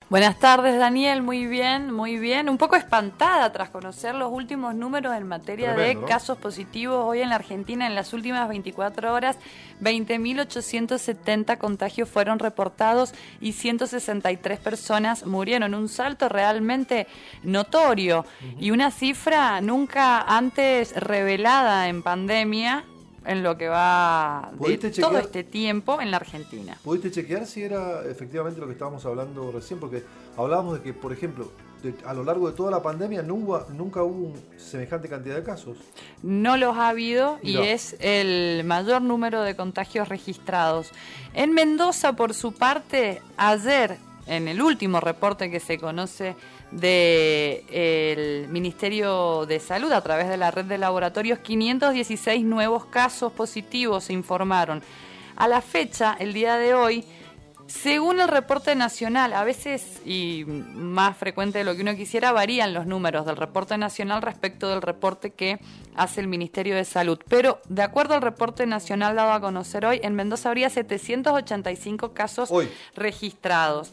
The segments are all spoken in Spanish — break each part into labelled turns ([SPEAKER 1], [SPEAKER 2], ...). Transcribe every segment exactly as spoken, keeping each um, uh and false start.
[SPEAKER 1] Buenas tardes, Daniel. Muy bien, muy bien. Un poco espantada tras conocer los últimos números en materia
[SPEAKER 2] Tremendo,
[SPEAKER 1] de
[SPEAKER 2] ¿no?
[SPEAKER 1] casos positivos hoy en la Argentina. En las últimas veinticuatro horas, veinte mil ochocientos setenta contagios fueron reportados y ciento sesenta y tres personas murieron. Un salto realmente notorio uh-huh. y una cifra nunca antes revelada en pandemia en lo que va de todo chequear, este tiempo en la Argentina.
[SPEAKER 2] ¿Pudiste chequear si era efectivamente lo que estábamos hablando recién? Porque hablábamos de que, por ejemplo, de, a lo largo de toda la pandemia no hubo, nunca hubo un semejante cantidad de casos.
[SPEAKER 1] No los ha habido y no. Es el mayor número de contagios registrados. En Mendoza, por su parte, ayer, en el último reporte que se conoce del Ministerio de Salud a través de la red de laboratorios, quinientos dieciséis nuevos casos positivos se informaron. A la fecha, el día de hoy, según el reporte nacional, a veces y más frecuente de lo que uno quisiera, varían los números del reporte nacional respecto del reporte que hace el Ministerio de Salud. Pero de acuerdo al reporte nacional dado a conocer hoy, en Mendoza habría setecientos ochenta y cinco casos hoy registrados.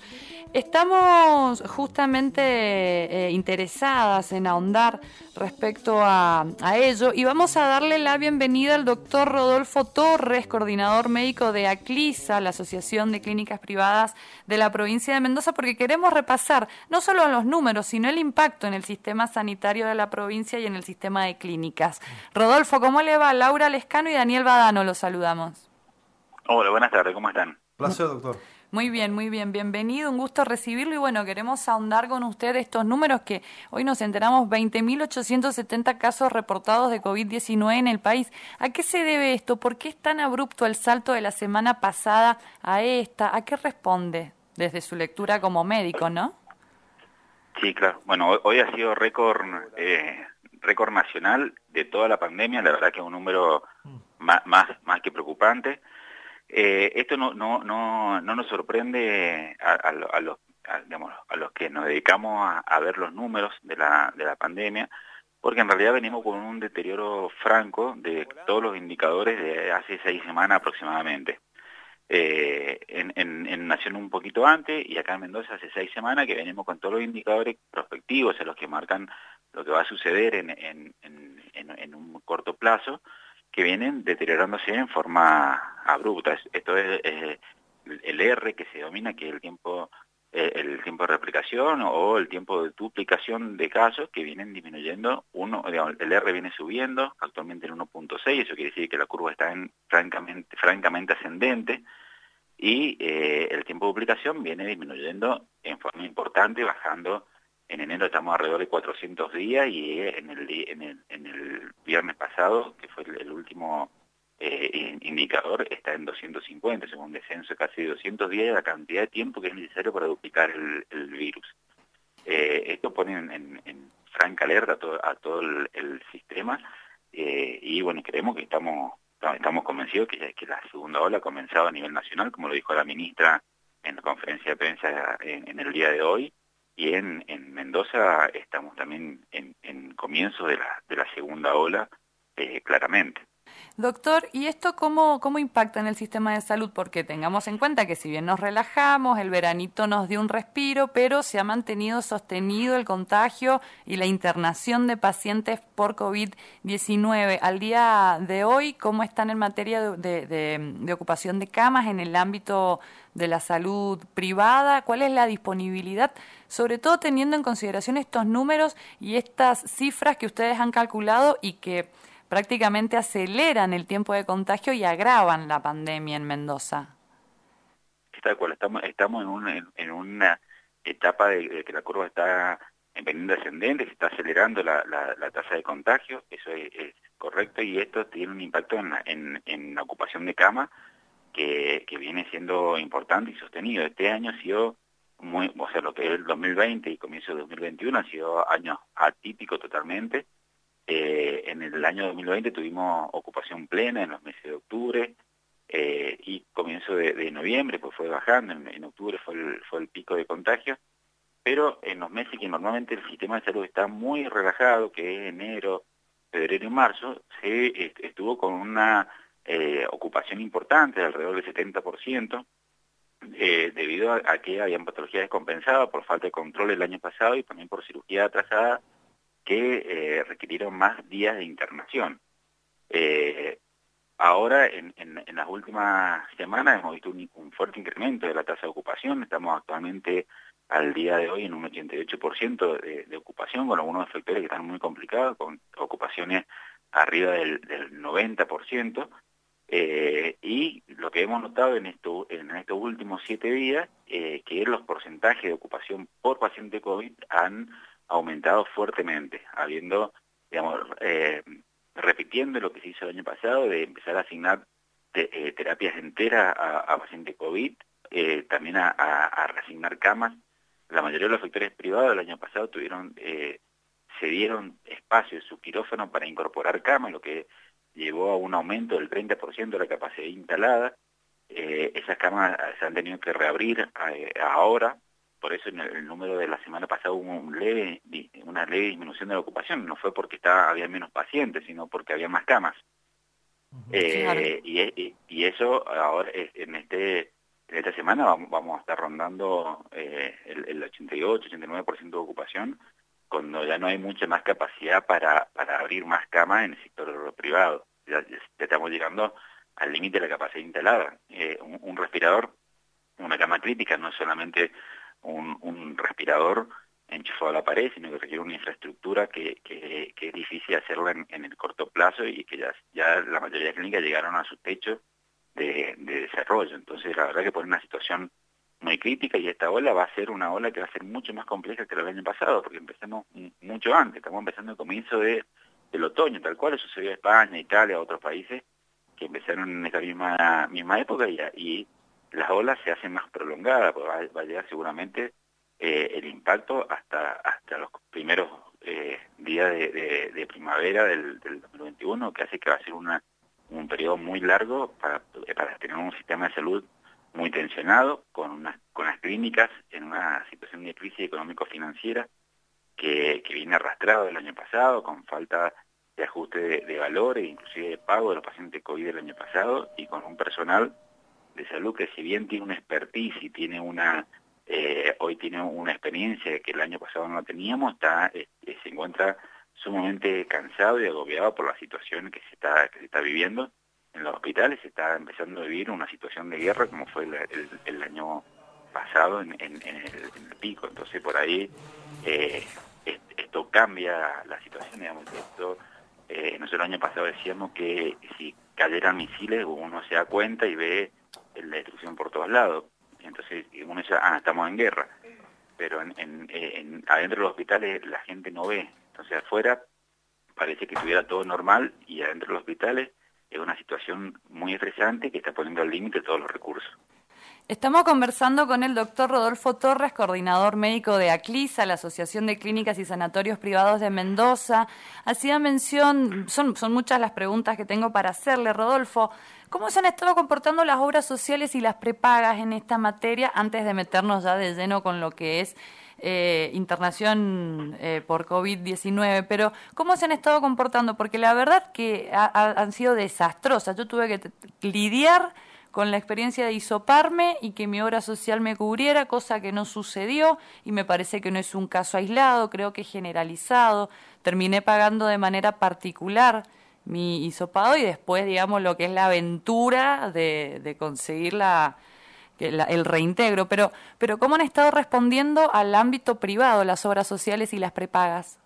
[SPEAKER 1] Estamos justamente eh, interesadas en ahondar respecto a, a ello y vamos a darle la bienvenida al doctor Rodolfo Torres, coordinador médico de ACLISA, la Asociación de Clínicas Privadas de la provincia de Mendoza, porque queremos repasar no solo los números, sino el impacto en el sistema sanitario de la provincia y en el sistema de clínicas. Rodolfo, ¿cómo le va? Laura Lescano y Daniel Badano, los saludamos.
[SPEAKER 3] Hola, buenas tardes, ¿cómo están?
[SPEAKER 2] Placer, doctor.
[SPEAKER 1] Muy bien, muy bien, bienvenido, un gusto recibirlo y bueno, queremos ahondar con usted estos números que hoy nos enteramos, veinte mil ochocientos setenta casos reportados de COVID diecinueve en el país. ¿A qué se debe esto? ¿Por qué es tan abrupto el salto de la semana pasada a esta? ¿A qué responde desde su lectura como médico, no?
[SPEAKER 3] Sí, claro. Bueno, hoy, hoy ha sido récord, eh, récord nacional de toda la pandemia, la verdad que es un número más, más, más que preocupante. Eh, esto no, no, no, no nos sorprende a, a, a, los, a, digamos, a los que nos dedicamos a, a ver los números de la, de la pandemia, porque en realidad venimos con un deterioro franco de todos los indicadores de hace seis semanas aproximadamente. Eh, en, en, en Nación un poquito antes y acá en Mendoza hace seis semanas que venimos con todos los indicadores prospectivos, a los que marcan lo que va a suceder en, en, en, en, en un corto plazo, que vienen deteriorándose en forma abrupta. Esto es, es el R que se domina, que es el tiempo, eh, el tiempo de replicación o el tiempo de duplicación de casos que vienen disminuyendo. Uno, digamos, el R viene subiendo, actualmente en uno punto seis, eso quiere decir que la curva está en francamente, francamente ascendente, y eh, el tiempo de duplicación viene disminuyendo en forma importante, bajando. En enero estamos alrededor de cuatrocientos días y en el, en el, en el viernes pasado, que fue el, el último eh, indicador, está en doscientos cincuenta, es un descenso de casi doscientos días de la cantidad de tiempo que es necesario para duplicar el, el virus. Eh, esto pone en, en, en franca alerta a todo, a todo el, el sistema eh, y bueno, creemos que estamos, estamos convencidos que, que la segunda ola ha comenzado a nivel nacional, como lo dijo la ministra en la conferencia de prensa en, en el día de hoy. Y en, en Mendoza estamos también en, en comienzo de la, de la segunda ola, eh, claramente.
[SPEAKER 1] Doctor, ¿y esto cómo, cómo impacta en el sistema de salud? Porque tengamos en cuenta que si bien nos relajamos, el veranito nos dio un respiro, pero se ha mantenido sostenido el contagio y la internación de pacientes por COVID diecinueve. Al día de hoy, ¿cómo están en materia de, de, de, de ocupación de camas en el ámbito de la salud privada? ¿Cuál es la disponibilidad? Sobre todo teniendo en consideración estos números y estas cifras que ustedes han calculado y que prácticamente aceleran el tiempo de contagio y agravan la pandemia en Mendoza.
[SPEAKER 3] Tal cual, estamos, estamos en, un, en, en una etapa de, de que la curva está en pendiente ascendente, se está acelerando la, la, la tasa de contagio, eso es, es correcto, y esto tiene un impacto en, en, en la ocupación de cama que, que viene siendo importante y sostenido. Este año ha sido muy, o sea, lo que es el dos mil veinte y comienzo de dos mil veintiuno ha sido años atípicos totalmente. Eh, en el año dos mil veinte tuvimos ocupación plena en los meses de octubre eh, y comienzo de, de noviembre, pues fue bajando, en, en octubre fue el, fue el pico de contagio, pero en los meses que normalmente el sistema de salud está muy relajado, que es enero, febrero y marzo, se estuvo con una eh, ocupación importante, de alrededor del setenta por ciento, eh, debido a, a que habían patologías descompensadas por falta de control el año pasado y también por cirugía atrasada que eh, requirieron más días de internación. Eh, ahora, en, en, en las últimas semanas, hemos visto un, un fuerte incremento de la tasa de ocupación. Estamos actualmente, al día de hoy, en un ochenta y ocho por ciento de, de ocupación, con algunos sectores que están muy complicados, con ocupaciones arriba del, del noventa por ciento. Eh, y lo que hemos notado en, esto, en estos últimos siete días, eh, que los porcentajes de ocupación por paciente COVID han aumentado fuertemente, habiendo, digamos, eh, repitiendo lo que se hizo el año pasado, de empezar a asignar te, eh, terapias enteras a, a paciente COVID, eh, también a, a, a reasignar camas. La mayoría de los sectores privados el año pasado tuvieron, eh, se dieron espacio en su quirófano para incorporar camas, lo que llevó a un aumento del treinta por ciento de la capacidad instalada. Eh, esas camas se han tenido que reabrir eh, ahora, por eso en el, el número de la semana pasada hubo un leve, una leve disminución de la ocupación. No fue porque estaba, había menos pacientes, sino porque había más camas. Eh, claro. y, y eso ahora en este en esta semana vamos, vamos a estar rondando eh, el, el ochenta y ocho, ochenta y nueve por ciento de ocupación, cuando ya no hay mucha más capacidad para, para abrir más camas en el sector privado. Ya, ya estamos llegando al límite de la capacidad instalada. Eh, un, un respirador, una cama crítica, no es solamente un, un respirador enchufado a la pared, sino que requiere una infraestructura que, que, que es difícil hacerla en, en el corto plazo y que ya, ya la mayoría de clínicas llegaron a su techo de, de desarrollo. Entonces, la verdad que pone una situación muy crítica, y esta ola va a ser una ola que va a ser mucho más compleja que la del año pasado, porque empezamos mucho antes, estamos empezando el comienzo de, del otoño, tal cual sucedió en España, Italia, otros países que empezaron en esta misma, misma época, y, y las olas se hacen más prolongadas, porque va, va a llegar seguramente eh, el impacto hasta, hasta los primeros eh, días de, de, de primavera del, del dos mil veintiuno, que hace que va a ser una, un periodo muy largo para, para tener un sistema de salud muy tensionado, con, unas, con las clínicas en una situación de crisis económico-financiera que, que viene arrastrado del año pasado, con falta de ajuste de, de valores, inclusive de pago de los pacientes COVID del año pasado, y con un personal de salud que, si bien tiene una expertise y tiene una eh, hoy tiene una experiencia que el año pasado no teníamos, está eh, se encuentra sumamente cansado y agobiado por la situación que se está que se está viviendo en los hospitales. Se está empezando a vivir una situación de guerra como fue el, el, el año pasado en, en, en, el, en el pico. Entonces, por ahí eh, esto cambia la situación, digamos. Esto, eh, nosotros el año pasado decíamos que si cayeran misiles uno se da cuenta y ve la destrucción por todos lados. Entonces uno dice, ah, estamos en guerra. Pero en, en, en, adentro de los hospitales la gente no ve. Entonces afuera parece que estuviera todo normal, y adentro de los hospitales es una situación muy estresante que está poniendo al límite todos los recursos.
[SPEAKER 1] Estamos conversando con el doctor Rodolfo Torres, coordinador médico de ACLISA, la Asociación de Clínicas y Sanatorios Privados de Mendoza. Hacía mención, son, son muchas las preguntas que tengo para hacerle, Rodolfo. ¿Cómo se han estado comportando las obras sociales y las prepagas en esta materia, antes de meternos ya de lleno con lo que es eh, internación eh, por COVID diecinueve? Pero, ¿cómo se han estado comportando? Porque la verdad que ha, ha, han sido desastrosas. Yo tuve que lidiar con la experiencia de hisoparme y que mi obra social me cubriera, cosa que no sucedió, y me parece que no es un caso aislado, creo que es generalizado. Terminé pagando de manera particular mi hisopado, y después, digamos, lo que es la aventura de, de conseguir la, la, el reintegro. Pero, pero ¿cómo han estado respondiendo al ámbito privado las obras sociales y las prepagas?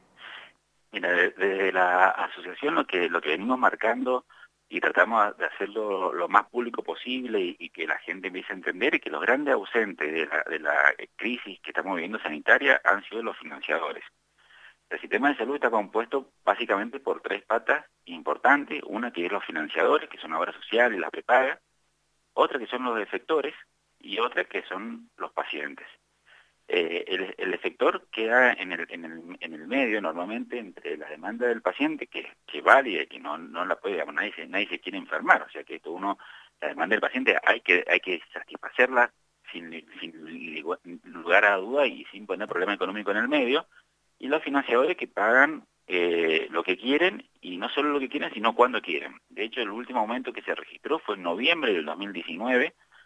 [SPEAKER 3] Mira, desde la asociación lo que, lo que venimos marcando, y tratamos de hacerlo lo más público posible, y, y que la gente empiece a entender, y que los grandes ausentes de la, de la crisis que estamos viviendo sanitaria han sido los financiadores. El sistema de salud está compuesto básicamente por tres patas importantes: una que es los financiadores, que son obras sociales, las prepagas; otra que son los efectores, y otra que son los pacientes. Eh, el, el efector queda en el, en, el, en el medio, normalmente, entre la demanda del paciente, que, que válida y que no, no la puede, digamos, nadie, se, nadie se quiere enfermar, o sea que esto uno, la demanda del paciente hay que, hay que satisfacerla sin, sin lugar a duda y sin poner problema económico en el medio, y los financiadores que pagan eh, lo que quieren, y no solo lo que quieren, sino cuando quieren. De hecho, el último aumento que se registró fue en noviembre del dos mil diecinueve,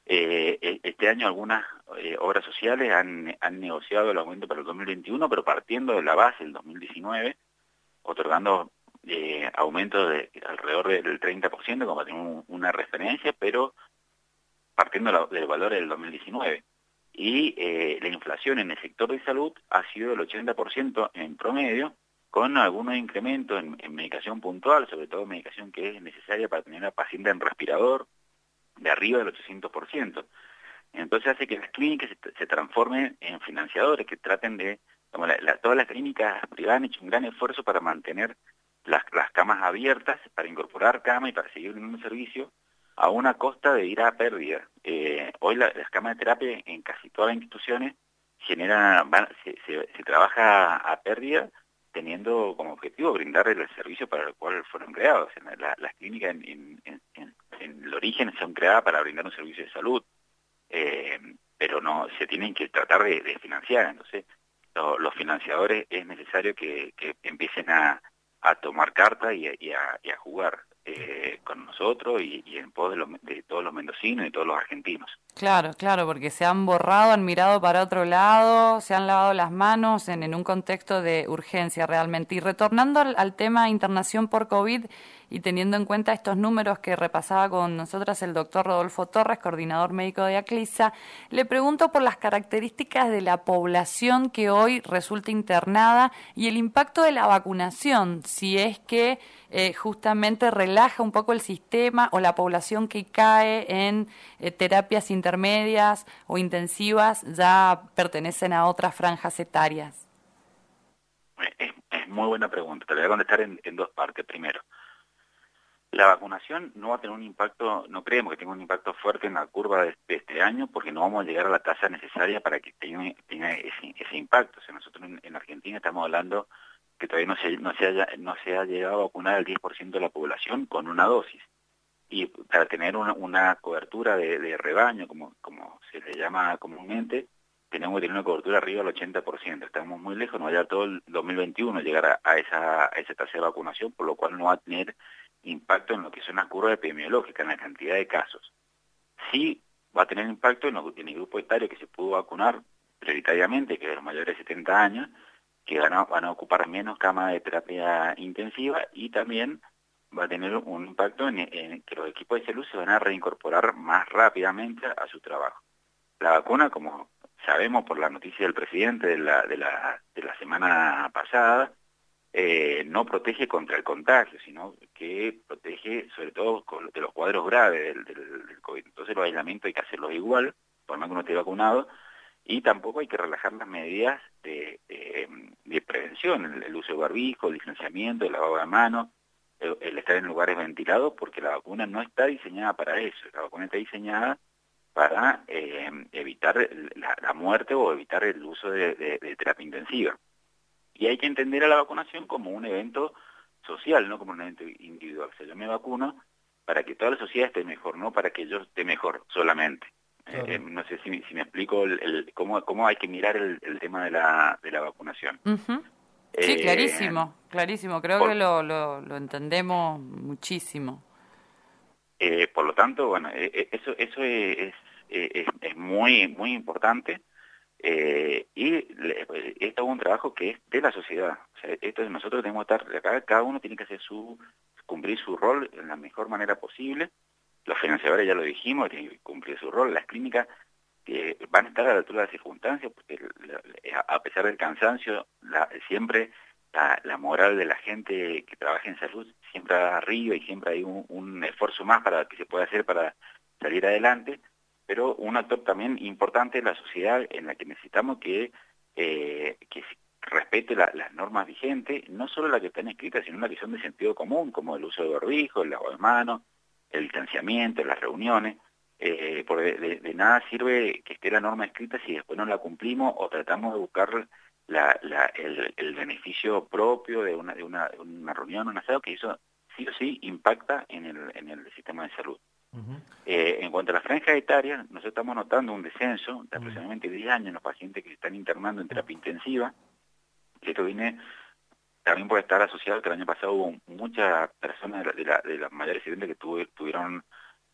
[SPEAKER 3] Eh, este año algunas eh, obras sociales han, han negociado el aumento para el dos mil veintiuno, pero partiendo de la base del dos mil diecinueve, otorgando eh, aumentos de alrededor del treinta por ciento, como tener un, una referencia, pero partiendo la, del valor del dos mil diecinueve. Y eh, la inflación en el sector de salud ha sido del ochenta por ciento en promedio, con algunos incrementos en, en medicación puntual, sobre todo medicación que es necesaria para tener a paciente en respirador, de arriba del ochocientos por ciento. Entonces hace que las clínicas se, se transformen en financiadores, que traten de, como la, la, todas las clínicas privadas han hecho un gran esfuerzo para mantener las, las camas abiertas, para incorporar camas y para seguir en un servicio, a una costa de ir a pérdida. Eh, hoy la, las camas de terapia en casi todas las instituciones generan, van, se, se, se trabaja a pérdida, teniendo como objetivo brindar el servicio para el cual fueron creados. O sea, la, las clínicas en, en, en, en, en el origen son creadas para brindar un servicio de salud, eh, pero no se tienen que tratar de, de financiar. Entonces, lo, los financiadores es necesario que, que empiecen a, a tomar carta y, y, a, y a jugar eh, con nosotros y, y en pos de, los, de todos los mendocinos y todos los argentinos.
[SPEAKER 1] Claro, claro, porque se han borrado, han mirado para otro lado, se han lavado las manos en, en un contexto de urgencia realmente. Y retornando al, al tema internación por COVID y teniendo en cuenta estos números que repasaba con nosotras el doctor Rodolfo Torres, coordinador médico de ACLISA, le pregunto por las características de la población que hoy resulta internada y el impacto de la vacunación, si es que eh, justamente relaja un poco el sistema o la población que cae en eh, terapias intermedias o intensivas ya pertenecen a otras franjas etarias.
[SPEAKER 3] Es, es muy buena pregunta, te la voy a contestar en, en dos partes. Primero, la vacunación no va a tener un impacto, no creemos que tenga un impacto fuerte en la curva de, de este año, porque no vamos a llegar a la tasa necesaria para que tenga, tenga ese, ese impacto. O sea, nosotros en, en Argentina estamos hablando que todavía no se, no, se haya, no se ha llegado a vacunar al diez por ciento de la población con una dosis. Y para tener una, una cobertura de, de rebaño, como, como se le llama comúnmente, tenemos que tener una cobertura arriba del ochenta por ciento. Estamos muy lejos, no va a llegar todo el dos mil veintiuno llegar a, a, esa, a esa tasa de vacunación, por lo cual no va a tener impacto en lo que son las curvas epidemiológicas, en la cantidad de casos. Sí va a tener impacto en, lo, en el grupo etario que se pudo vacunar prioritariamente, que es los mayores de setenta años, que van a, van a ocupar menos camas de terapia intensiva, y también va a tener un impacto en, en que los equipos de salud se van a reincorporar más rápidamente a, a su trabajo. La vacuna, como sabemos por la noticia del presidente de la, de la, de la semana pasada, eh, no protege contra el contagio, sino que protege sobre todo con, de los cuadros graves del, del, del COVID. Entonces los aislamientos hay que hacerlos igual, por más que uno esté vacunado, y tampoco hay que relajar las medidas de, de, de prevención, el, el uso de barbijo, el distanciamiento, el lavado de manos, el, el estar en lugares ventilados, porque la vacuna no está diseñada para eso. La vacuna está diseñada para eh, evitar la, la muerte o evitar el uso de, de, de terapia intensiva. Y hay que entender a la vacunación como un evento social, no como un evento individual. O sea, yo me vacuno para que toda la sociedad esté mejor, no para que yo esté mejor solamente. Claro. Eh, no sé si, si me explico el, el, cómo, cómo hay que mirar el, el tema de la, de la vacunación.
[SPEAKER 1] Uh-huh. Sí, eh, clarísimo, clarísimo. Creo por, que lo, lo, lo entendemos muchísimo.
[SPEAKER 3] Eh, por lo tanto, bueno, eh, eso, eso es, es, es muy, muy importante. Eh, y esto es un trabajo que es de la sociedad. O sea, esto nosotros tenemos que estar acá, cada uno tiene que hacer su, cumplir su rol en la mejor manera posible. Los financiadores ya lo dijimos, tienen que cumplir su rol. Las clínicas eh, van a estar a la altura de las circunstancias, porque la, a pesar del cansancio, la, siempre la, la moral de la gente que trabaja en salud siempre va arriba y siempre hay un, un esfuerzo más para que se pueda hacer para salir adelante. Pero un actor también importante es la sociedad, en la que necesitamos que, eh, que respete la, las normas vigentes, no solo las que están escritas, sino las que son de sentido común, como el uso de barbijo, el lavado de manos, el distanciamiento, las reuniones. Eh, porque de, de, de nada sirve que esté la norma escrita si después no la cumplimos o tratamos de buscar la, la, el, el beneficio propio de una, de, una, de una reunión, un asado, que eso sí o sí impacta en el, en el sistema de salud. Uh-huh. Eh, en cuanto a las franjas etarias, nosotros estamos notando un descenso de aproximadamente diez años en los pacientes que se están internando en terapia intensiva. Esto viene también por estar asociado que el año pasado hubo muchas personas de, la, de, la, de las mayores edades que tuve, tuvieron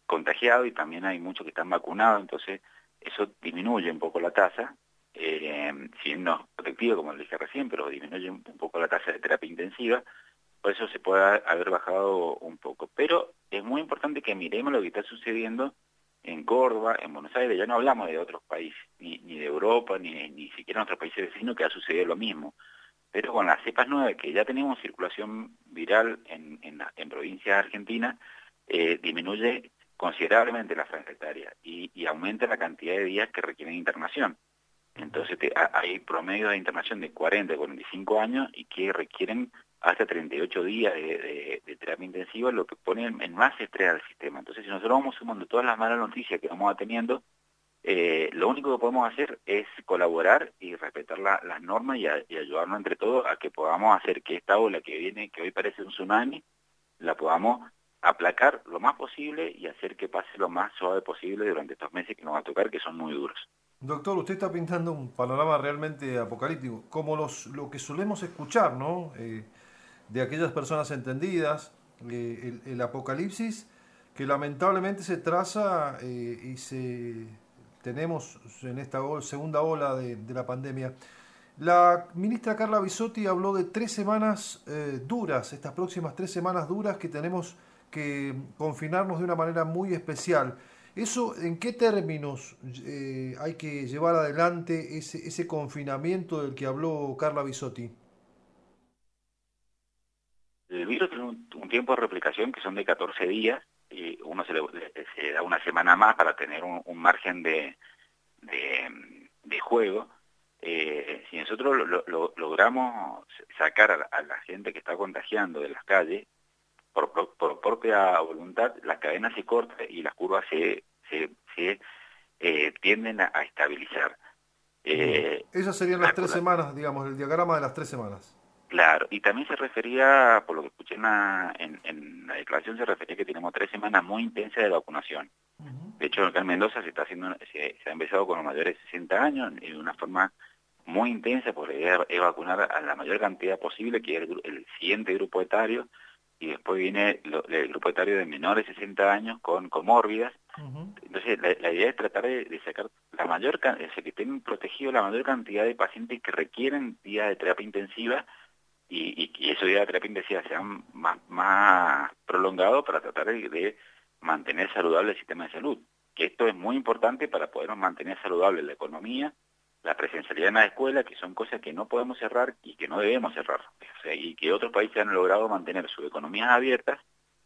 [SPEAKER 3] contagiados y también hay muchos que están vacunados, entonces eso disminuye un poco la tasa, eh, si bien no es protectivo, como lo dije recién, pero disminuye un poco la tasa de terapia intensiva, por eso se puede haber bajado un poco. Pero es muy importante que miremos lo que está sucediendo en Córdoba, en Buenos Aires. Ya no hablamos de otros países, ni, ni de Europa, ni, ni siquiera en otros países vecinos, que ha sucedido lo mismo. Pero con las cepas nuevas, que ya tenemos circulación viral en, en, en provincias argentinas, eh, disminuye considerablemente la franja etaria y, y aumenta la cantidad de días que requieren internación. Entonces te, hay promedio de internación de cuarenta a cuarenta y cinco años y que requieren hasta treinta y ocho días de, de, de terapia intensiva, lo que pone en, en más estrés al sistema. Entonces, si nosotros vamos sumando todas las malas noticias que vamos teniendo, eh, lo único que podemos hacer es colaborar y respetar la, las normas y, a, y ayudarnos entre todos a que podamos hacer que esta ola que viene, que hoy parece un tsunami, la podamos aplacar lo más posible y hacer que pase lo más suave posible durante estos meses que nos va a tocar, que son muy duros.
[SPEAKER 2] Doctor, usted está pintando un panorama realmente apocalíptico, como los, lo que solemos escuchar, ¿no? Eh, de aquellas personas entendidas, eh, el, el apocalipsis que lamentablemente se traza eh, y se tenemos en esta o, segunda ola de, de la pandemia. La ministra Carla Bisotti habló de tres semanas eh, duras, estas próximas tres semanas duras que tenemos que confinarnos de una manera muy especial. ¿Eso en qué términos eh, hay que llevar adelante ese, ese confinamiento del que habló Carla Bisotti?
[SPEAKER 3] El virus tiene un, un tiempo de replicación que son de catorce días y uno se le, se da una semana más para tener un, un margen de, de, de juego. Eh, si nosotros lo, lo, logramos sacar a la, a la gente que está contagiando de las calles, por, por, por propia voluntad, la cadena se corta y las curvas se, se, se eh, tienden a, a estabilizar.
[SPEAKER 2] Eh, Esas serían las tres semanas, digamos, el diagrama de las tres semanas.
[SPEAKER 3] Claro, y también se refería, por lo que escuché en la, en, en la declaración, se refería que tenemos tres semanas muy intensas de vacunación. Uh-huh. De hecho, acá en Mendoza se está haciendo, se, se ha empezado con los mayores de sesenta años y de una forma muy intensa, porque es, es vacunar a la mayor cantidad posible, que es el, el siguiente grupo etario, y después viene lo, el grupo etario de menores de sesenta años con comórbidas. Uh-huh. Entonces, la, la idea es tratar de, de sacar la mayor, o sea, que estén protegidos la mayor cantidad de pacientes que requieren días de terapia intensiva, y, y que esos días de terapia intensiva sean más, más prolongados para tratar de, de mantener saludable el sistema de salud. Que esto es muy importante para poder mantener saludable la economía, la presencialidad en la escuela, que son cosas que no podemos cerrar y que no debemos cerrar. O sea, y que otros países han logrado mantener sus economías abiertas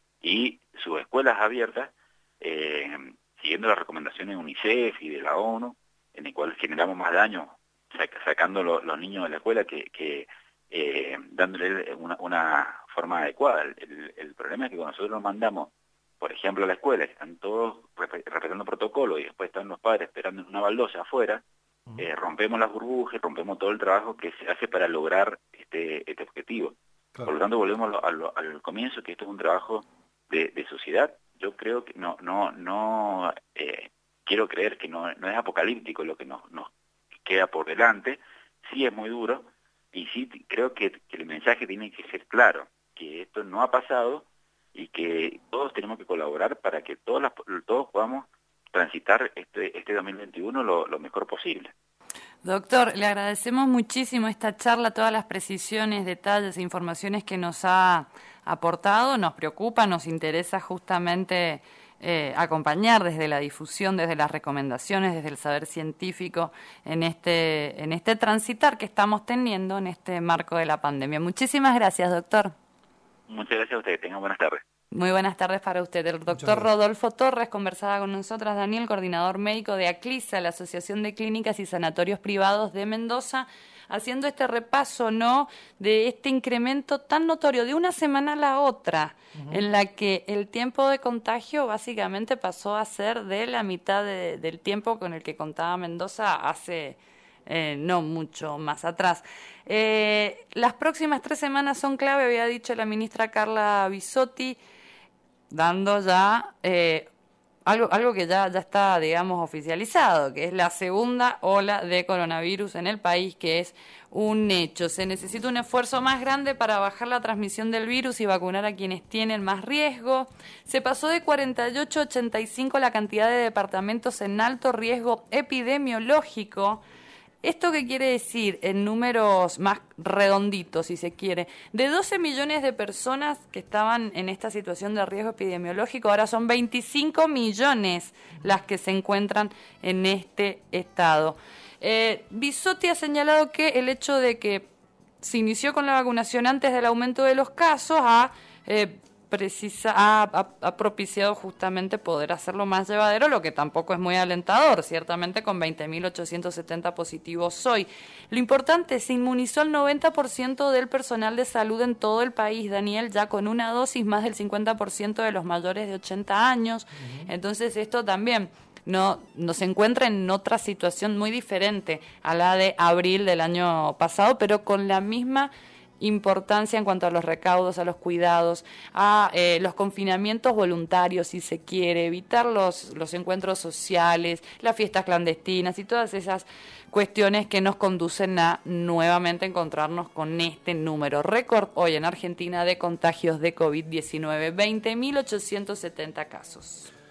[SPEAKER 3] y sus escuelas abiertas, eh, siguiendo las recomendaciones de UNICEF y de la ONU, en el cual generamos más daño sac- sacando lo, los niños de la escuela que... que Eh, dándole una, una forma adecuada. El, el problema es que cuando nosotros nos mandamos, por ejemplo, a la escuela, que están todos respetando protocolo y después están los padres esperando en una baldosa afuera, uh-huh. eh, rompemos las burbujas, rompemos todo el trabajo que se hace para lograr este, este objetivo. Claro. Por lo tanto, volvemos a lo, a lo, al comienzo, que esto es un trabajo de, de sociedad. Yo creo que no, no, no eh, quiero creer que no, no es apocalíptico lo que nos, nos queda por delante. Sí es muy duro. Y sí, creo que, que el mensaje tiene que ser claro, que esto no ha pasado y que todos tenemos que colaborar para que todos, las, todos podamos transitar este, este dos mil veintiuno lo, lo mejor posible.
[SPEAKER 1] Doctor, le agradecemos muchísimo esta charla, todas las precisiones, detalles e informaciones que nos ha aportado. Nos preocupa, nos interesa justamente eh, acompañar desde la difusión, desde las recomendaciones, desde el saber científico en este, en este transitar que estamos teniendo en este marco de la pandemia. Muchísimas gracias, doctor.
[SPEAKER 3] Muchas gracias a ustedes. Tengan buenas tardes.
[SPEAKER 1] Muy buenas tardes para usted. El doctor Rodolfo Torres conversaba con nosotras, Daniel, coordinador médico de ACLISA, la Asociación de Clínicas y Sanatorios Privados de Mendoza, haciendo este repaso, ¿no?, de este incremento tan notorio de una semana a la otra, uh-huh. en la que el tiempo de contagio básicamente pasó a ser de la mitad de, del tiempo con el que contaba Mendoza hace eh, no mucho más atrás. Eh, las próximas tres semanas son clave, había dicho la ministra Carla Bisotti, dando ya eh, algo, algo que ya, ya está, digamos, oficializado, que es la segunda ola de coronavirus en el país, que es un hecho. Se necesita un esfuerzo más grande para bajar la transmisión del virus y vacunar a quienes tienen más riesgo. Se pasó de cuarenta y ocho a ochenta y cinco la cantidad de departamentos en alto riesgo epidemiológico. ¿Esto qué quiere decir en números más redonditos, si se quiere? De doce millones de personas que estaban en esta situación de riesgo epidemiológico, ahora son veinticinco millones las que se encuentran en este estado. Eh, Bisotti ha señalado que el hecho de que se inició con la vacunación antes del aumento de los casos ha, eh, precisa, ha, ha, ha propiciado justamente poder hacerlo más llevadero, lo que tampoco es muy alentador, ciertamente con veinte mil ochocientos setenta positivos hoy. Lo importante, se inmunizó al noventa por ciento del personal de salud en todo el país, Daniel, ya con una dosis, más del cincuenta por ciento de los mayores de ochenta años. Uh-huh. Entonces esto también no nos encuentra en otra situación muy diferente a la de abril del año pasado, pero con la misma importancia en cuanto a los recaudos, a los cuidados, a eh, los confinamientos voluntarios, si se quiere, evitar los, los encuentros sociales, las fiestas clandestinas y todas esas cuestiones que nos conducen a nuevamente encontrarnos con este número récord hoy en Argentina de contagios de COVID diecinueve, veinte mil ochocientos setenta casos.